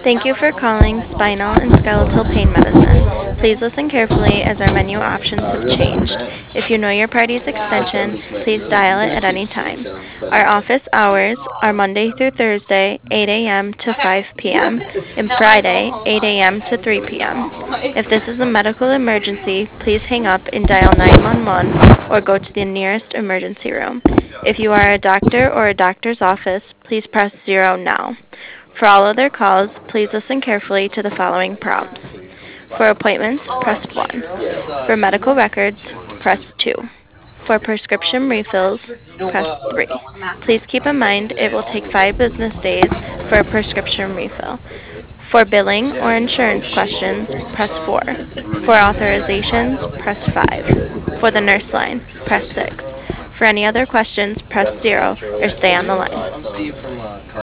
Thank you for calling Spinal and Skeletal Pain Medicine. Please listen carefully as our menu options have changed. If you know your party's extension, please dial it at any time. Our office hours are Monday through Thursday, 8 a.m. to 5 p.m., and Friday, 8 a.m. to 3 p.m. If this is a medical emergency, please hang up and dial 911 or go to the nearest emergency room. If you are a doctor or a doctor's office, please press 0 now. For all other calls, please listen carefully to the following prompts. For appointments, press 1. For medical records, press 2. For prescription refills, press 3. Please keep in mind it will take 5 business days for a prescription refill. For billing or insurance questions, press 4. For authorizations, press 5. For the nurse line, press 6. For any other questions, press 0 or stay on the line.